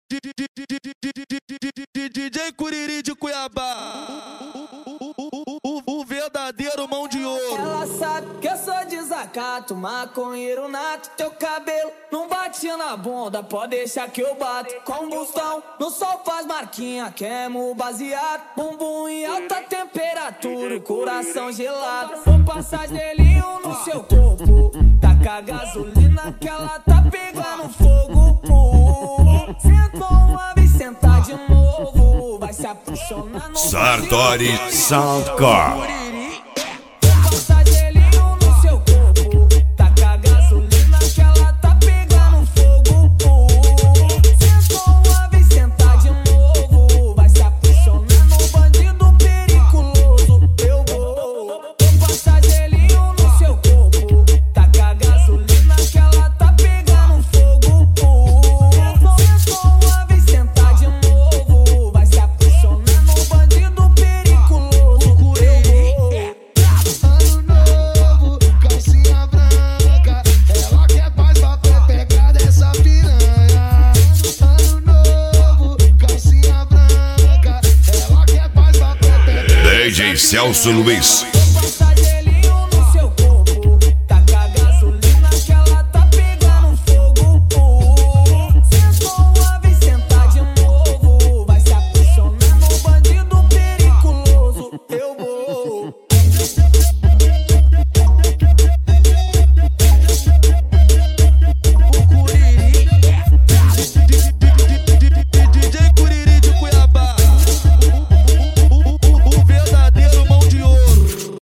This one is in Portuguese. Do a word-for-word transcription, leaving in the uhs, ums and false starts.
D J Curiri de Cuiabá, o verdadeiro mão de ouro. Ela sabe que eu sou desacato, maconheiro nato. Teu cabelo não bate na bunda, pode deixar que eu bato. Combustão, no sol faz marquinha, queimo baseado. Bumbum em alta temperatura, coração gelado. Vou passar gelinho no seu corpo, taca gasolina que ela tá pegando fogo. Senta uma vez, sentar de novo, vai se apaixonar no Sartori Soundcore. Passa gelinho no seu corpo, taca gasolina que ela tá pegando fogo. Senta uma vez, sentar de novo, vai se apaixonar no bandido periculoso. Eu vou passar gelinho no seu corpo, taca gasolina que ela tá pegando fogo. Senta uma vez, sentar de novo, vai se apaixonar no bandido periculoso. Ano novo, calcinha branca, ela quer paz pra pegar dessa piranha. Ano novo, calcinha branca, ela quer paz pra pegar. D J Celso Luiz.